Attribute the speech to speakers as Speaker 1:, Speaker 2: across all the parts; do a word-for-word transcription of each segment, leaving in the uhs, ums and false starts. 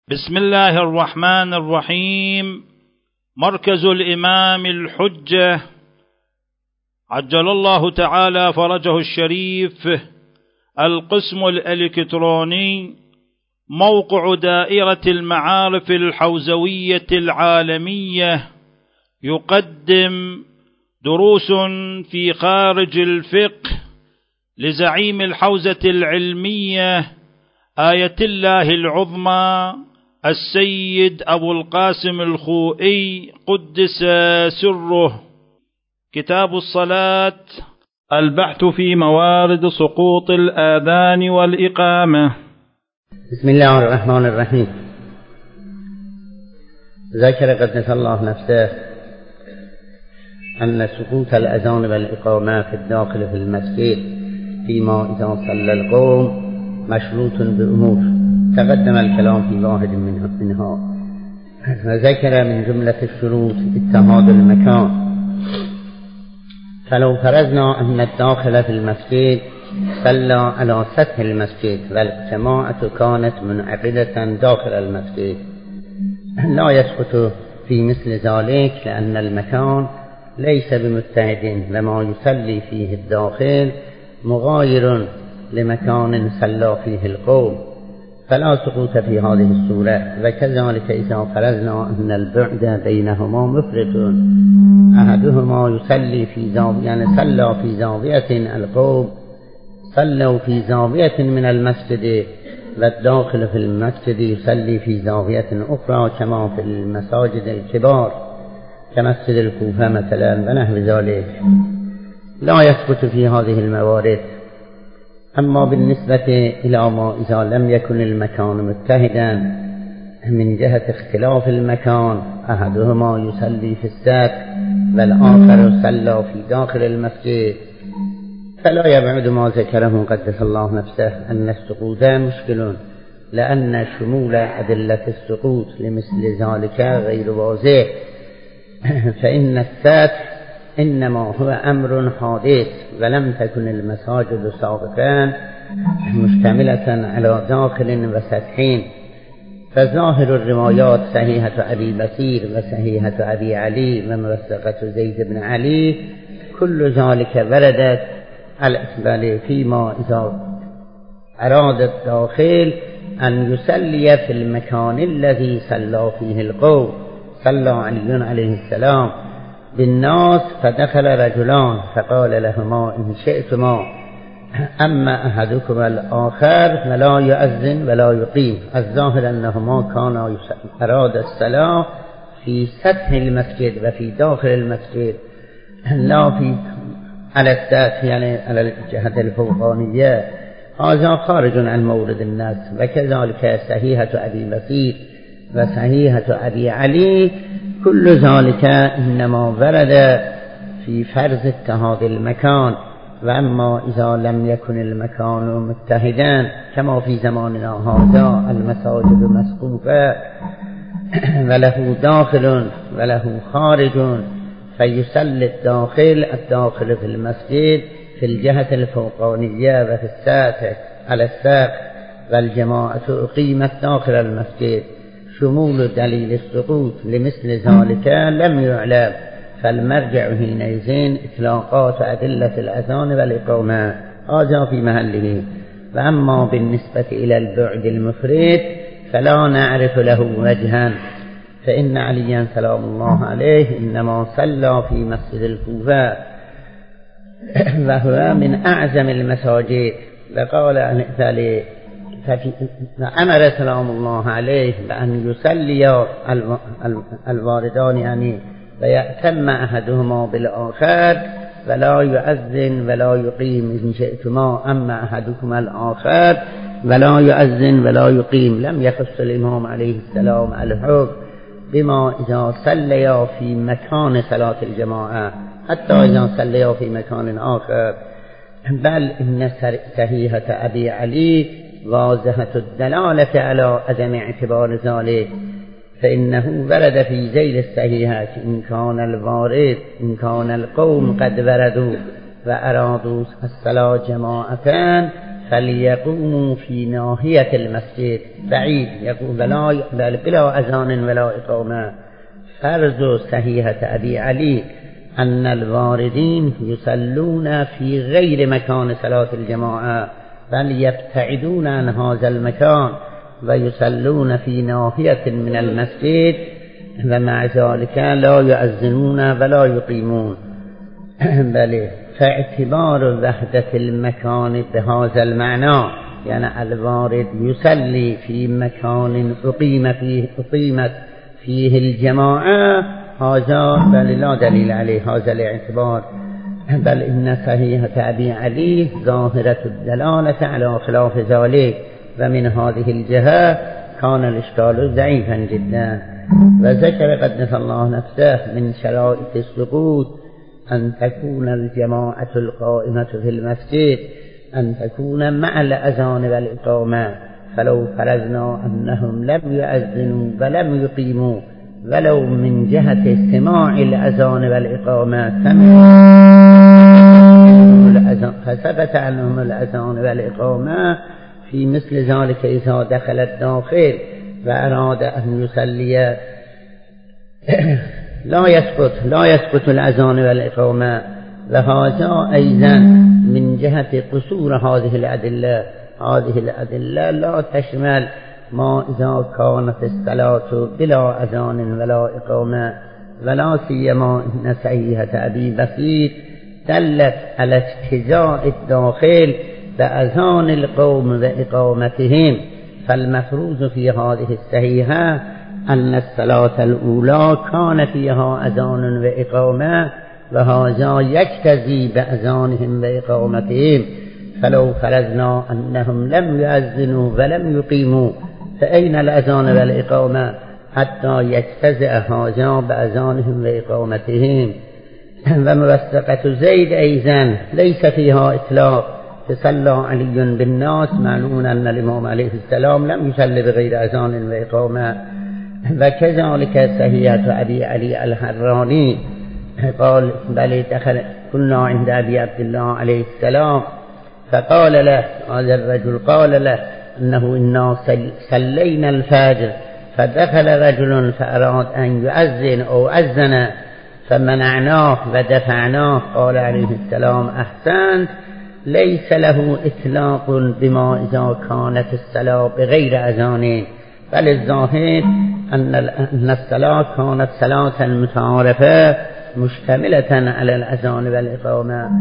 Speaker 1: بسم الله الرحمن الرحيم. مركز الإمام الحجة عجل الله تعالى فرجه الشريف، القسم الإلكتروني، موقع دائرة المعارف الحوزوية العالمية، يقدم دروس في خارج الفقه لزعيم الحوزة العلمية آية الله العظمى السيد أبو القاسم الخوئي قدس سره. كتاب الصلاة، البحث في موارد سقوط الآذان والإقامة.
Speaker 2: بسم الله الرحمن الرحيم. ذكر قدس الله نفسه أن سقوط الأذان والإقامة في الداخل في المسجد فيما إذا صلى القوم مشروط بأمور تقدم الكلام في واحد منها، وذكر من جملة الشروط اتحاد المكان. فلو فرضنا أن الداخل في المسجد صلى على سطح المسجد والجماعة كانت منعقدة داخل المسجد، لا يسقط في مثل ذلك، لأن المكان ليس بمتحد، وما يصلي فيه الداخل مغاير لمكان صلى فيه القوم، فلا سقوط في هذه الصورة. وكذلك إذا فرضنا أن البعد بينهما مفرط، أحدهما يصلي في زاوية، يعني صلى في زاوية القوم صلوا في زاوية من المسجد، والداخل في المسجد يصلي في زاوية أخرى كما في المساجد الكبار كمسجد الكوفة مثلا ونحو ذلك، لا يسقط في هذه الموارد. أما بالنسبة إلى ما إذا لم يكن المكان متحدا من جهة اختلاف المكان، أحدهما يصلي في السطح والآخر يصلى في داخل المسجد، فلا يبعد ما ذكره قدس الله نفسه أن السقوط مشكل، لأن شمول أدلة السقوط لمثل ذلك غير واضح. فإن السطح إنما هو أمر حادث، ولم تكن المساجد سابقا مشتملة على داخل وسطحين. فظاهر الروايات صحيحة أبي بصير وصحيحة أبي علي وموثقة زيد بن علي كل ذلك وردت على الإسبال فيما إذا أراد الداخل أن يصلي في المكان الذي صلى فيه القوم. صلى علي عليه السلام بالناس فدخل رجلان فقال لهما إن شئتما أما أحدكما الآخر فلا يؤذن ولا يقيم. الظاهر أنهما كانا أراد الصلاة في سطح المسجد وفي داخل المسجد، لا في على السطح يعني على الجهة الفوقانية، هذا خارج عن مورد النص. وكذلك صحيحة أبي بصير وصحيحة أبي علي كل ذلك إنما ورد في فرض اتحاد المكان. وأما إذا لم يكن المكان متحدا كما في زماننا هذا المساجد مسقوفة وله داخل وله خارج، فيصلي الداخل الداخل في المسجد في الجهة الفوقانية وفي السطح على السقف، والجماعة أقيمت داخل المسجد. شمول دليل السقوط لمثل ذلك لم يعلم، فالمرجع حينئذ إطلاقات أدلة الأذان والإقامة، هذا في محله. وأما بالنسبة إلى البعد المفرط فلا نعرف له وجها، فإن عليا سلام الله عليه إنما صلى في مسجد الكوفة وهو من أعظم المساجد، وقال عن ذلك فأمر سلام الله عليه بأن يصلي الواردان يعني ويأتم أحدهما بالآخر ولا يؤذن ولا يقيم إن شئتما أما أحدكما الآخر ولا يؤذن ولا يقيم. لم يخص الإمام عليه السلام الحكم بما إذا صليا في مكان صلاة الجماعة حتى إذا صليا في مكان آخر، بل إن صحيحة أبي علي واضحة الدلالة على عدم اعتبار ذلك، فإنه ورد في ذيل الصحيحة إن كان الوارد إن كان القوم قد وردوا وأرادوا الصلاة جماعة فلیقوموا فی ناحیة المسجد بعید یقول ولا بلا اذان ولا اقامه. فرض صحیحة ابی علی ان الواردین یصلون فی غیر مکان صلاة الجماعه بل یبتعدون عن هذا المکان و یصلون فی ناحیة من المسجد و مع ذلك لا یؤذنون ولا یقیمون. بله فاعتبار وحدة المكان بهذا المعنى يعني الوارد يصلي في مكان أقيم فيه أقيمت فيه الجماعة هذا بل لا دليل عليه هذا الاعتبار، بل إن صحيحة أبي علي ظاهرة الدلالة على خلاف ذلك، ومن هذه الجهة كان الإشكال ضعيفا جدا. وذكر قدس الله نفسه من شرائط السقوط أن تكون الجماعة القائمة في المسجد أن تكون مع الأذان والإقامة، فلو فرضنا أنهم لم يؤذنوا ولم يقيموا ولو من جهة استماع الأذان والإقامة فثبت عنهم الأذان والإقامة في مثل ذلك إذا دخل الداخل وأراد أن يصلي لا يسقط لا يسقط الأذان والإقامة. وهذا أيضا من جهة قصور هذه الأدلة. هذه الأدلة لا تشمل ما إذا كانت الصلاة بلا أذان ولا إقامة، ولا سيما إن صحيحة أبي بسيط دلت على اجتزاء الداخل بأذان القوم وإقامتهم. فالمفروض في هذه الصحيحة أن الصلاة الأولى كان فيها أذان وإقامة، وهذا يجتزي بأذانهم وإقامتهم. فلو فرضنا أنهم لم يؤذنوا ولم يقيموا فأين الأذان والإقامة حتى يجتزئ هذا بأذانهم وإقامتهم. وموثقة زيد أيضا ليس فيها إطلاق. فصلى علي بالناس معلوم أن الإمام عليه السلام لم يصلي بغير أذان وإقامة. وكذلك صحيحة أبي علي الحراني قال بل دخل كنا عند أبي عبد الله عليه السلام فقال له هذا الرجل قال له أنه إنا صلينا الفجر فدخل رجل فأراد أن يؤذن أو أذن فمنعناه ودفعناه. قال عليه السلام أحسنت ليس له إطلاق بما إذا كانت الصلاة بغير أذان، بل الظاهر أن الصلاة كانت صلاة متعارفة مشتملة على الأذان والإقامة.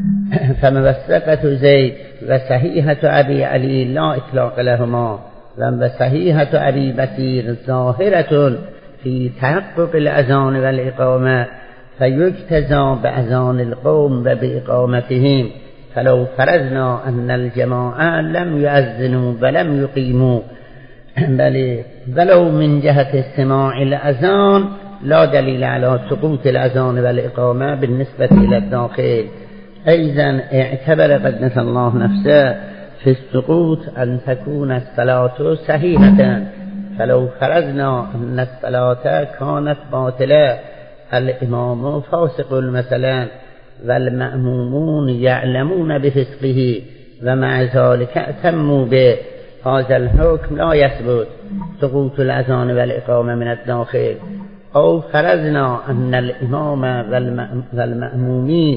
Speaker 2: فموثقة زيد وصحيحة أبي علي لا إطلاق لهما، وصحيحة أبي بكير ظاهرة في تحقق الأذان والإقامة فيجتزى بأذان القوم وبإقامتهم. فلو فرضنا أن الجماعة لم يؤذنوا ولم يقيموا بل ولو من جهة استماع الأذان لا دليل على سقوط الأذان والإقامة بالنسبة إلى الداخل. أيضا اعتبر قدس الله نفسه في السقوط أن تكون الصلاة صحيحة. فلو فرضنا أن الصلاة كانت باطلة الإمام فاسق مثلا والمأمومون يعلمون بفسقه ومع ذلك أتموا به، هذا الحكم لا يثبت سقوط الأذان والإقامة من الداخل. أو فرضنا أن الإمام والمأمومين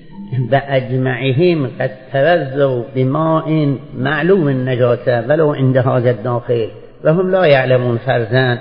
Speaker 2: بأجمعهم قد توضؤوا بماء معلوم النجاسة ولو عند هذا الداخل وهم لا يعلمون فرضاً،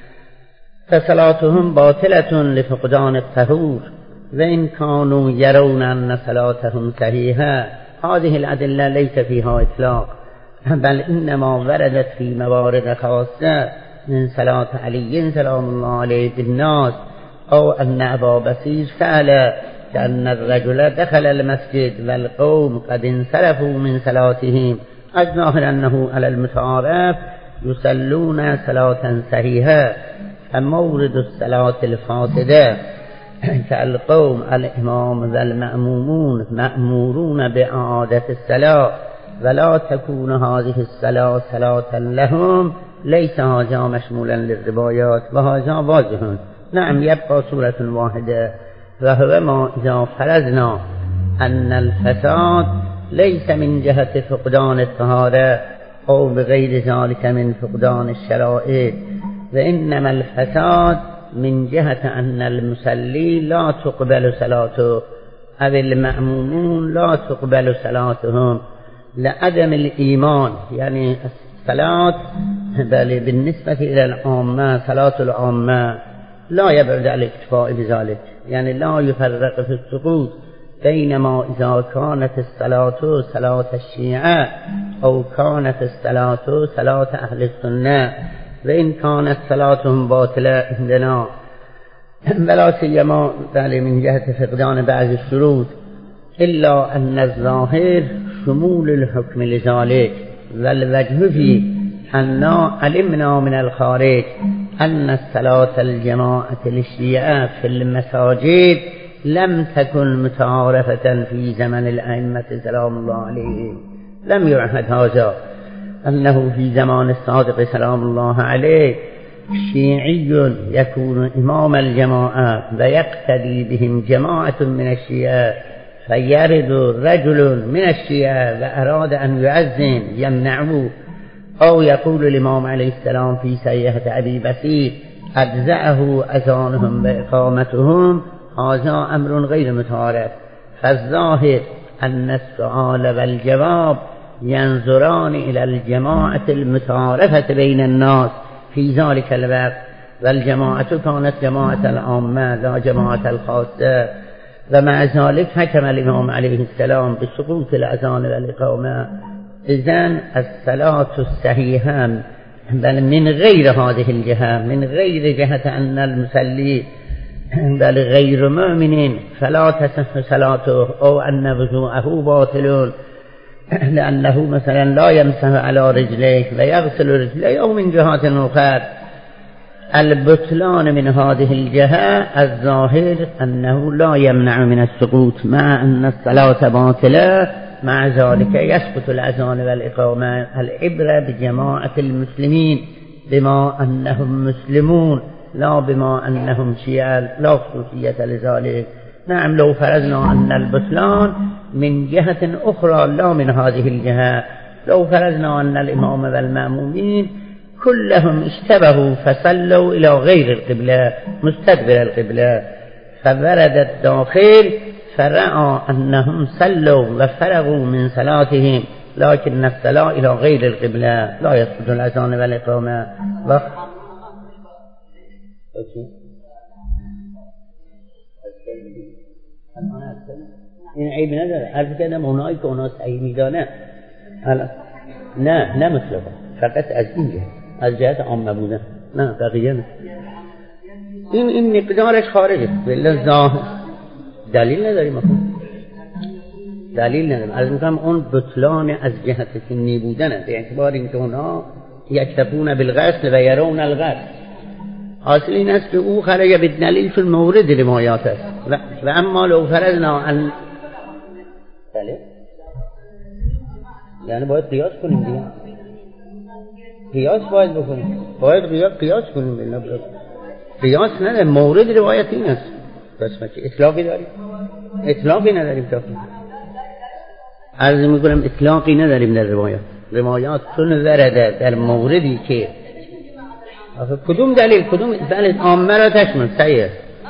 Speaker 2: فصلاتهم باطلة لفقدان الطهور. وإن كانوا يرون أن صلاتهم صحيحة هذه الأدلة ليس فيها إطلاق، بل إنما وردت في موارد خاصة من صلاة علي سلام الله عليه بالناس، أو أن أبا بصير سأل كأن الرجل دخل المسجد والقوم قد انصرفوا من صلاتهم، الظاهر أنه على المتعارف يصلون صلاة صحيحة. فمورد الصلاة الفاسدة كالقوم الإمام والمأمومون مأمورون بإعادة الصلاة ولا تكون هذه الصلاة صلاة لهم، ليس هذا مشمولا للروايات وهذا واضح. نعم يبقى صورة واحدة وهو ما إذا فرضنا أن الفساد ليس من جهة فقدان الطهارة أو بغير ذلك من فقدان الشرائع، وإنما الفساد من جهة أن المصلي لا تقبل صلاته أو المأمومون لا تقبل صلاتهم لعدم الإيمان. يعني الصلاة بل بالنسبة إلى العامة صلاة العامة لا يبعد على الاكتفاء بذلك، يعني لا يفرق في السقوط بينما إذا كانت الصلاة صلاة الشيعة أو كانت الصلاة صلاة أهل السنة، وإن كانت صلاتهم باطلة عندنا بلا سيما من جهة فقدان بعض الشروط، إلا أن الظاهر شمول الحكم لذلك، والوجه فيه أننا علمنا من الخارج أن الصلاة الجماعة للشيعة في المساجد لم تكن متعارفة في زمن الأئمة سلام الله عليهم، لم يعهد هذا، أنه في زمان الصادق سلام الله عليه شيعي يكون إمام الجماعة ويقتدي بهم جماعة من الشيعة، فيرد رجل من الشيعة وأراد أن يؤذن يمنعه، أو يقول الإمام عليه السلام في سيئة أبي بكر أجزأه أذانهم وإقامتهم، هذا أمر غير متعارف. فالظاهر أن السؤال والجواب ينظران إلى الجماعة المتعارفة بين الناس في ذلك الوقت، والجماعة كانت جماعة العامة لا جماعة الخاصة، ومع ذلك حكم الإمام عليه السلام بسقوط الأذان والإقامة. إذن الصلاة الصحيحة بل من غير هذه الجهة، من غير جهة أن المصلي بل غير مؤمن فلا تصح صلاته أو أن وضوءه باطل لأنه مثلا لا يمسح على رجليه ويغسل رجليه، أو من جهات أخرى. البطلان من هذه الجهة الظاهر أنه لا يمنع من السقوط، مع أن الصلاة باطلة، مع ذلك يسقط الأذان والإقامة. العبرة بجماعة المسلمين بما أنهم مسلمون لا بما أنهم شيعة، لا خصوصية لذلك. نعم لو فرضنا أن البطلان من جهة أخرى لا من هذه الجهة، لو فرضنا أن الإمام والمأمومين كلهم اشتبهوا فصلوا إلى غير القبلة مستقبل القبلة، فورد الداخل فرأى أنهم صلوا وفرغوا من صلاتهم، لكن الصلاة إلى غير القبلة لا يسقط الأذان والإقامة. این عیب نداره، عرض کردم اونایی که اونا صحیح میدانه نه نه مطلقا، فقط از این جهت، از جهت عامه بودن، نه بقیه نه. این این مقدارش خارجه، بله ظاهر دلیل نداریم، دلیل نداریم. از میگم اون بطلان از جهت سنی بودنه، به اعتبار اینکه اونا یکتفون بالغسل و یرون الغسل. حاصل این است که او خرج بالدلیل فی المورد روایات است، و اما لو فرضنا ان بله یعنی باید قیاس کنیم دیگه، قیاس باید بکنیم، باید قیاس کنیم. بله قیاس نداریم، مورد روایت این است. بس مچه اطلاقی داریم؟ اطلاقی نداریم. تا عرض میکنم اطلاقی نداریم در روایات. روایات چون ورده در موردی که کدوم دلیل کدوم دلیل عامه را تشمل صحیح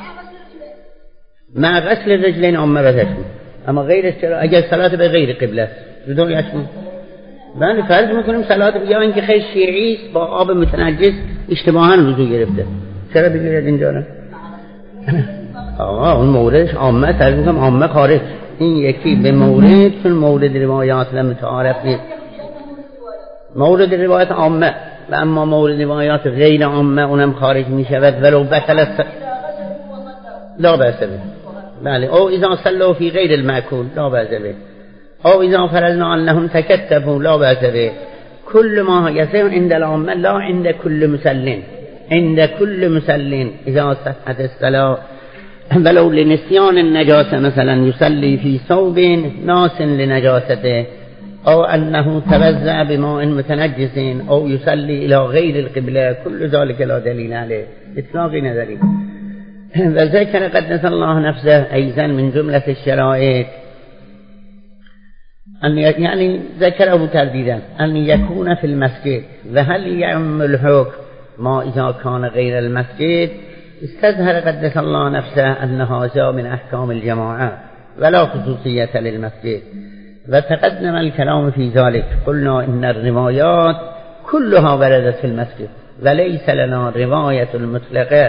Speaker 2: مع غسل الرجلین عامه را تشمل، اما غیرش چرا؟ اگر صلات به غیر قبله بدون یشمل. بله فرض میکنیم صلات یا اینکه خیلی شیعی است با آب متنجس اشتباها وضو گرفته، چرا بگیرد اینجا نه؟ آقا اون موردش عامه، فرض میکنم عامه خارج، این یکی به مورد چون مورد روایات و متعارف نیست، مورد روایات عامه، و اما مورد روایات غیر عامه اونم خارج می شود ولو بطل لا بأس به. بله او اذا صلوا فی غیر المأکول لا بأس به، او اذا فرضنا انهم تکتفوا لا بأس به. كل ما يصير عند العامه لا عند كل مسلم، عند كل مسلم اذا صحت الصلاه ولو لنسيان النجاسه، مثلا يصلي في ثوب ناس لنجاسته، أو أنه توزع بماء متنجس، أو يصلي إلى غير القبلة، كل ذلك لا دليل عليه إطلاقي نظري. وذكر قدس الله نفسه أيضا من جملة الشرائط أن يعني ذكره ترديدا أن يكون في المسجد. وهل يعم الحكم ما إذا كان غير المسجد؟ استظهر قدس الله نفسه أن هذا من أحكام الجماعة ولا خصوصية للمسجد، وتقدم الكلام في ذلك. قلنا إن الروايات كلها وردت في المسجد وليس لنا رواية مطلقة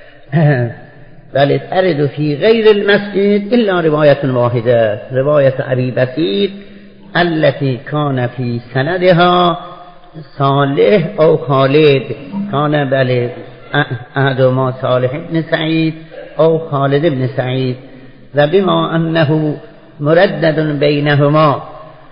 Speaker 2: بل ترد في غير المسجد إلا رواية واحدة، رواية أبي بسيط التي كان في سندها صالح أو خالد، كان بل أحدهما صالح بن سعيد أو خالد بن سعيد، وبما أنه مردد بينهما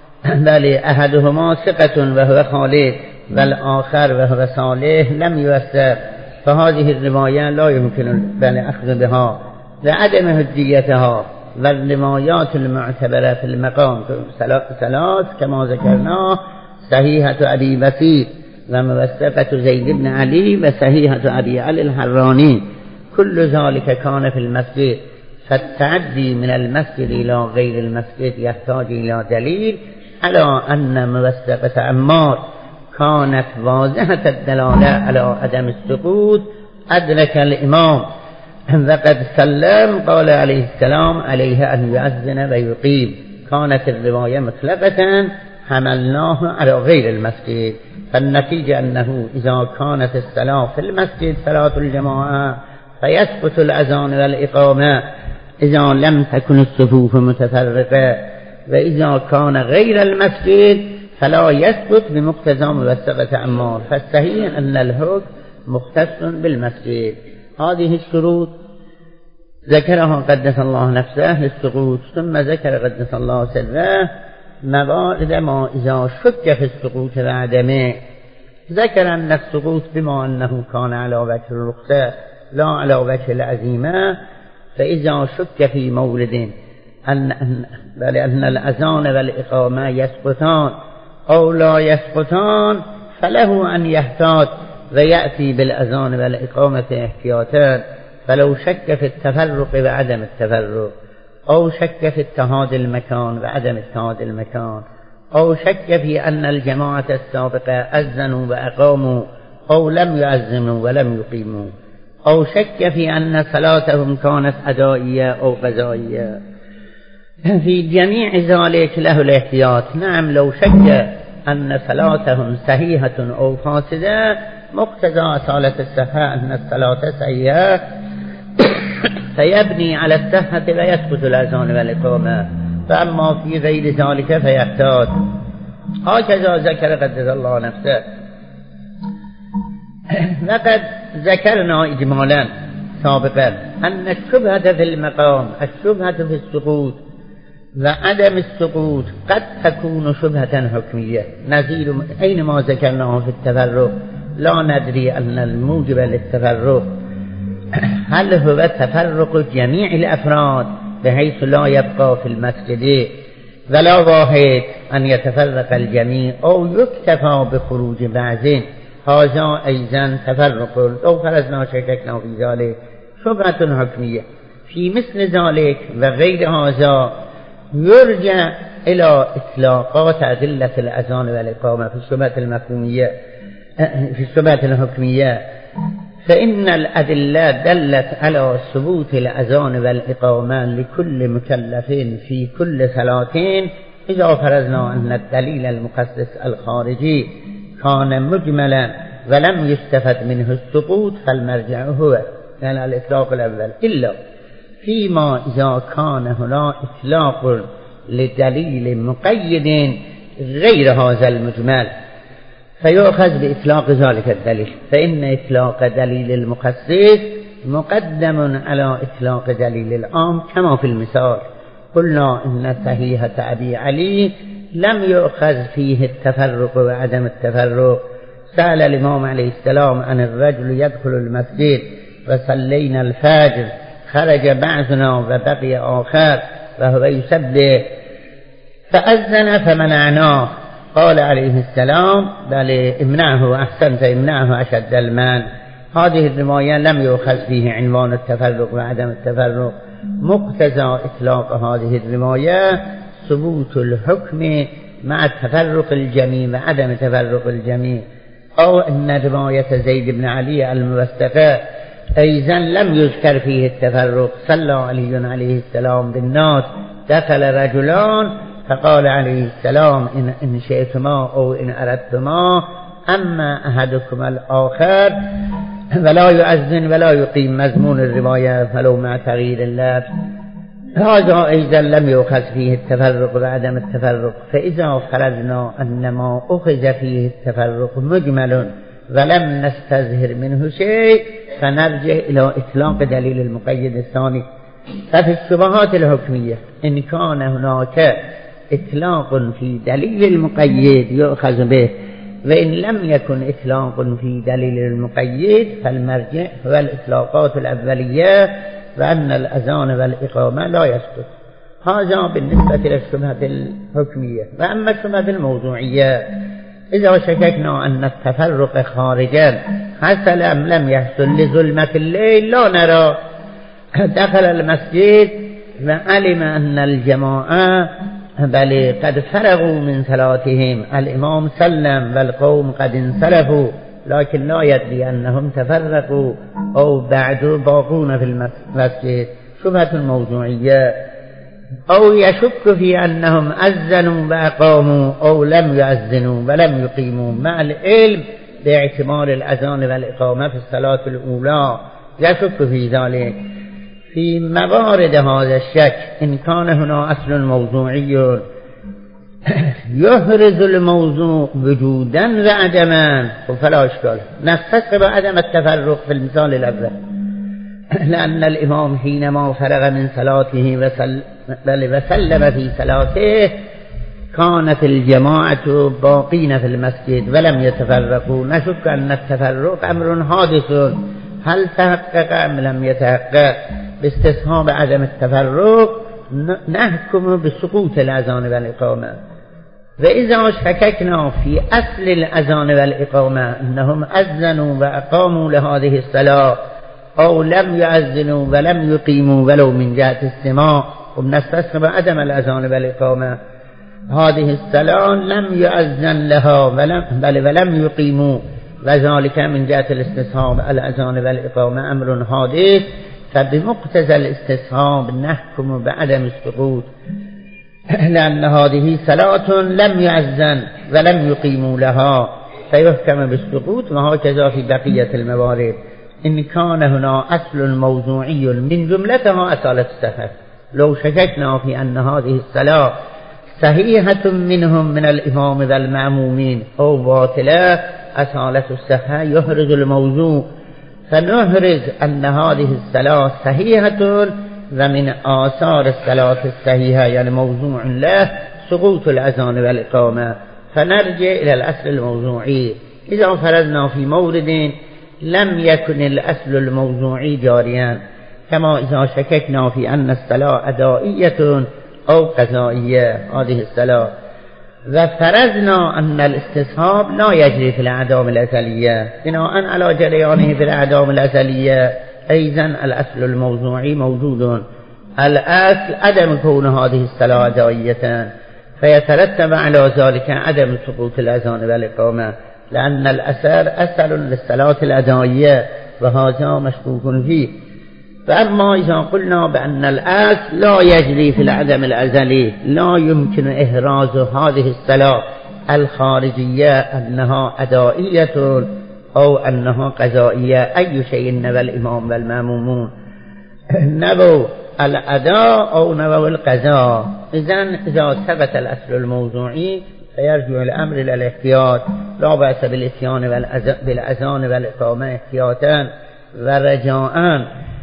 Speaker 2: بل أحدهما ثقة وهو خالد والآخر وهو صالح لم يوثق، فهذه الرواية لا يمكن بل أخذ بها لعدم حجيتها. والروايات المعتبرة في المقام ثلاث كما ذكرنا: صحيحة أبي بسيط وموثقة زيد بن علي وصحيحة أبي علي الحراني، كل ذلك كان في المسجد. فالتعدي من المسجد إلى غير المسجد يحتاج إلى دليل على أن موثقة عمار كانت واضحة الدلالة على عدم السقوط. أدرك الإمام وقد سلم قال عليه السلام عليه أن يؤذن ويقيم. كانت الرواية مطلقة حملناه على غير المسجد، فالنتيجة أنه إذا كانت الصلاة في المسجد صلاة الجماعة فيسقط الأذان والإقامة إذا لم تكن الصفوف متفرقة، وإذا كان غير المسجد فلا يسقط بمقتضى موثقة عمار. فالصحيح أن الحكم مختص بالمسجد. هذه الشروط ذكرها قدس الله نفسه للسقوط، ثم ذكر قدس الله سره موارد ما إذا شك في السقوط وعدمه. ذكر أن السقوط بما أنه كان على وجه الرخصة لا على وجه العزيمة، فإذا شك في مولد أن بل أن الأذان والإقامة يسقطان أو لا يسقطان فله أن يحتاط ويأتي بالأذان والإقامة احتياطا. فلو شك في التفرق وعدم التفرق، أو شك في اتحاد المكان وعدم اتحاد المكان، أو شك في أن الجماعة السابقة أذنوا وأقاموا أو لم يؤذنوا ولم يقيموا، أو شك في أن صلاتهم كانت أدائية أو قضائية، في جميع ذلك له الاحتياط. نعم لو شك أن صلاتهم صحيحة أو فاسدة مقتضى أصالة الصحة أن الصلاة صحيحة فيبني على الصحة ويسقط الأذان والإقامة، فأما في غير ذلك فيحتاط. هكذا ذكر قدس الله نفسه. لقد ذكرنا إجمالا سابقا أن الشبهة في المقام، الشبهة في السقوط وعدم السقوط قد تكون شبهة حكمية نظير أينما ذكرناه في التفرق. لا ندري أن الموجب للتفرق هل هو تفرق جميع الأفراد بحيث لا يبقى في المسجد ولا واحد أن يتفرق الجميع، أو يكتفى بخروج بعض، هذا أيضا تفرق. لو فرضنا شككنا في ذلك شبهة حكمية. في مثل ذلك وغير هذا يرجع إلى إطلاقات أدلة الأذان والإقامة في الشبهة المفهومية في الشبهة الحكمية، فإن الأدلة دلت على ثبوت الأذان والإقامة لكل مكلف في كل صلاة. إذا فرضنا أن الدليل المخصص الخارجي كان مجملا ولم يستفد منه السقوط فالمرجع هو يعني الإطلاق الأول، إلا فيما إذا كان هنا إطلاق لدليل مقيد غير هذا المجمل فيؤخذ بإطلاق ذلك الدليل، فإن إطلاق دليل المخصص مقدم على إطلاق دليل العام. كما في المثال قلنا إن صحيحة أبي علي لم يؤخذ فيه التفرق وعدم التفرق. سأل الإمام عليه السلام عن الرجل يدخل المسجد وصلينا الفجر خرج بعضنا وبقي آخر وهو يسبح فأذن فمنعناه، قال عليه السلام بل امنعه أحسنت امنعه أشد المنع. هذه الرواية لم يؤخذ فيه عنوان التفرق وعدم التفرق. مقتضى إطلاق هذه الرواية ثبوت الحكم مع تفرق الجميع وعدم تفرق الجميع، أو أن رواية زيد بن علي الموثقة أيضا لم يذكر فيه التفرق. صلى علي عليه السلام بالناس، دخل رجلان فقال عليه السلام إن, إن شئتما أو إن أردتما أما أحدكما الآخر ولا يؤذن ولا يقيم، مضمون الرواية ولو مع تغيير اللفظ. هذا أيضا لم يؤخذ فيه التفرق وعدم التفرق. فإذا فرضنا أن ما أخذ فيه التفرق مجمل ولم نستظهر منه شيء فنرجع إلى إطلاق دليل المقيد الثاني. ففي الشبهات الحكمية إن كان هناك إطلاق في دليل المقيد يؤخذ به، وإن لم يكن إطلاق في دليل المقيد فالمرجع هو الإطلاقات الأولية وأن الأذان والإقامة لا يسقط. هذا بالنسبة للشبهة الحكمية. وأما الشبهة الموضوعية، إذا شككنا أن التفرق خارجا حصل أم لم يحصل لظلمة الليل لا نرى، دخل المسجد وعلم أن الجماعة بل قد فرغوا من صلاتهم، الإمام سلم والقوم قد انصرفوا، لكن لا يدري أنهم تفرقوا أو بعد باقون في المسجد، شبهة موضوعية. أو يشك في أنهم أذنوا وأقاموا أو لم يأذنوا ولم يقيموا، مع العلم باعتبار الأذان والإقامة في الصلاة الأولى، يشك في ذلك. في موارد هذا الشك إن كان هنا أصل موضوعي يهرز الموضوع وجودا وعدما فلا إشكال، نستسقط عدم التفرق في المثال الأول، لأن الإمام حينما فرغ من صلاته وسل... وسلم في صلاته كانت الجماعة باقين في المسجد ولم يتفرقوا. نشك أن التفرق أمر حادث، هل تحقق أم لم يتحقق؟ باستصحاب عدم التفرق نحكم بسقوط الأذان والإقامة. وإذا شككنا في أصل الأذان والإقامة أنهم أذنوا وأقاموا لهذه الصلاة أو لم يأذنوا ولم يقيموا ولو من جهة السماع، وبنستصحب عدم الأذان والإقامة، هذه الصلاة لم يؤذن لها ولم بل ولم يقيموا، وذلك من جهة الاستصحاب الأذان والإقامة أمر حادث، فبمقتضى الاستصحاب نحكم بعدم السقوط، لأن هذه صلاة لم يؤذن ولم يقيموا لها فيحكم بالسقوط. وهكذا في بقية الموارد إن كان هنا أصل موضوعي من جملتها أصالة الصحة. لو شككنا في أن هذه الصلاة صحيحة منهم من الإمام والمأمومين أو باطلة، أصالة الصحة يهرز الموضوع، فنهرز أن هذه الصلاة صحيحة ومن آثار الصلاة الصحيحة يعني موضوع له سقوط الأذان والإقامة، فنرجع إلى الأصل الموضوعي. إذا فرضنا في مورد لم يكن الأصل الموضوعي جاريا، كما إذا شككنا في أن الصلاة أدائية أو قضائية هذه الصلاة، وفرضنا أن الاستصحاب لا يجري في الأعدام الأزلية بناء على جريانه في الأعدام الأزلية، أيضا الأصل الموضوعي موجود. الأصل عدم كون هذه الصلاة أدائية، فيترتب على ذلك عدم سقوط الأذان والإقامة، لأن الأثر أثر للصلاة الأدائية وهذا مشكوك فيه. فأما إذا قلنا بأن الأصل لا يجري في العدم الأزلي، لا يمكن إحراز هذه الصلاة الخارجية أنها أدائية أو أنها قضائية، أي شيء نبى الإمام والمأمومون، نبوا الأداء أو نبوا القضاء. إذن إذا ثبت الأصل الموضوعي فيرجع الأمر إلى الاحتياط، لا بأس بالإتيان بالأذان والإقامة احتياطا ورجاء.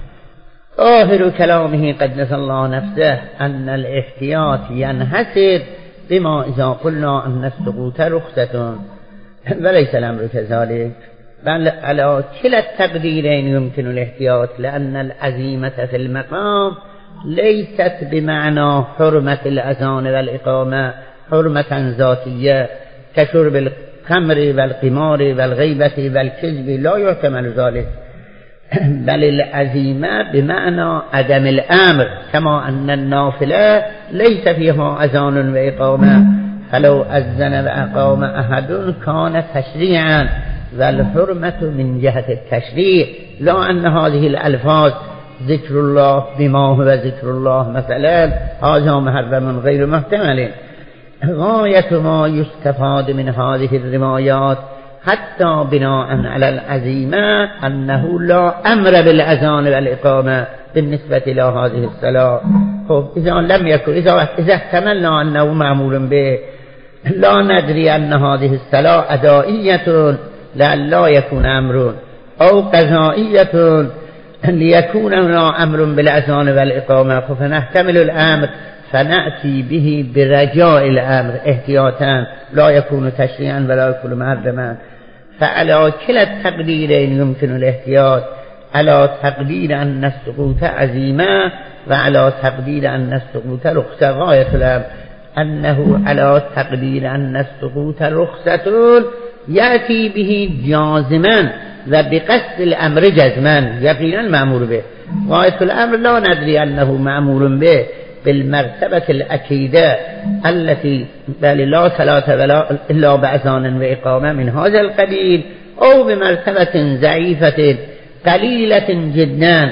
Speaker 2: آخر كلامه قدس الله نفسه أن الاحتياط ينحصر بما إذا قلنا أن السقوط رخصة، وليس الأمر كذلك، بل على كلا التقديرين يمكن الاحتياط، لأن العزيمة في المقام ليست بمعنى حرمة الأذان والإقامة حرمة ذاتية كشرب الخمر والقمار والغيبة والكذب، لا يحتمل ذلك، بل العزيمة بمعنى عدم الأمر، كما أن النافلة ليس فيها أذان وإقامة فلو أذن وأقام أحد كان تشريعا، والحرمة من جهة التشريع، لا أن هذه الألفاظ ذكر الله بما هو ذكر الله مثلا هذا محرم غير محتمل. غاية ما يستفاد من هذه الروايات حتى بناء على العزيمة أنه لا أمر بالأذان والإقامة بالنسبة إلى هذه الصلاة. خب إذا لم يكن إذا إذا احتملنا أنه معمول به لا ندري أن هذه الصلاة أدائية لئلا يكون أمر، أو قضائية ليكون هنا أمر بالأذان والإقامة، فنحتمل الأمر فنأتي به برجاء الأمر احتياطا لا يكون تشريعا ولا يكون محرما. فعلى كلا التقديرين يمكن الاحتياط، على تقدير أن السقوط عزيمة وعلى تقدير أن السقوط رخصة. غاية الأمر أنه على تقدير أن السقوط رخصة يأتي به جازما وبقصد الأمر جزما يقينا مأمور به. غاية الأمر لا ندري أنه مأمور به بالمرتبة الأكيدة التي بل لا صلاة ولا إلا بأذان وإقامة من هذا القبيل، أو بمرتبة ضعيفة قليلة جدا.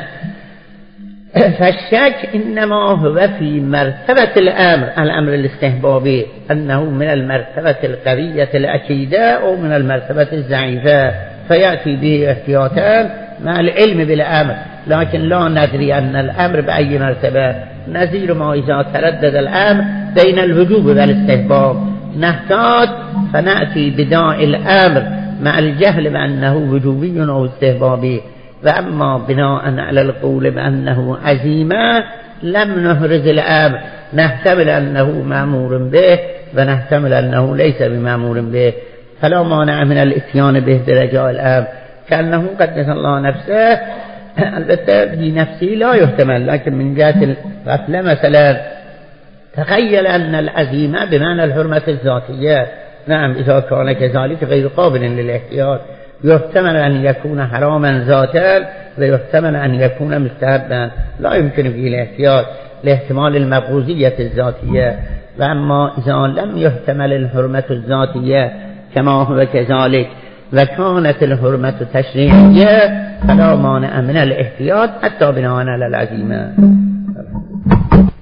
Speaker 2: فالشك إنما هو في مرتبة الأمر، الأمر الاستحبابي، أنه من المرتبة القوية الأكيدة أو من المرتبة الضعيفة، فيأتي به احتياطا مع العلم بالأمر، لكن لا ندري أن الأمر بأي مرتبة. نظير ما إذا تردد الأمر بين الوجوب والاستحباب نحتاط فنأتي بداء الأمر مع الجهل بأنه وجوبي أو استحبابي. وأما بناء على القول بأنه عزيمة لم نهرز الأمر، نحتمل أنه مأمور به ونحتمل أنه ليس بمأمور به، فلا مانع من الاتيان به برجاء الأمر، كأنه قدس الله نفسه. البته بنفسه لا يحتمل، لكن من جهة الغفلة مثلا تخيل أن العزيمة بمعنى الحرمة الذاتية، نعم إذا كان كذلك غير قابل للاحتياط، يحتمل أن يكون حراما ذاتا ويحتمل أن يكون مستحبا، لا يمكن به الاحتياط لاحتمال المبغوزية الذاتية. وأما إذا لم يحتمل الحرمة الذاتية كما هو كذلك وكانت الحرمة تشريعية فلا مانع من الاحتياط حتى بناء على العزيمة.